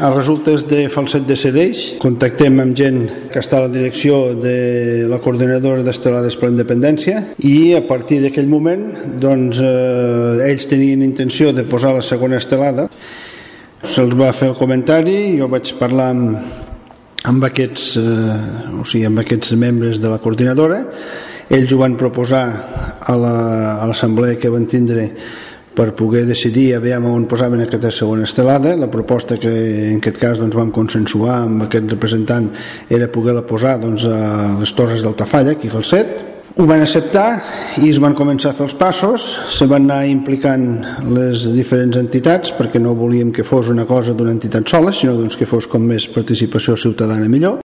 A resultes de Falset decideix, contactem amb gent que està a la direcció de la coordinadora d'estelades per la independència i a partir d'aquell moment doncs, ells tenien intenció de posar la segona estelada. Se'ls va fer el comentari, jo vaig parlar amb aquests membres de la coordinadora, ells ho van proposar a l'assemblea que van tindre per poder decidir a veure on posaven aquesta segona estelada. La proposta que en aquest cas doncs, vam consensuar amb aquest representant era poder-la posar doncs, a les Torres d'Altafalla, aquí a Falset. Ho van acceptar i es van començar a fer els passos, se van anar implicant les diferents entitats perquè no volíem que fos una cosa d'una entitat sola, sinó doncs, que fos com més participació ciutadana millor.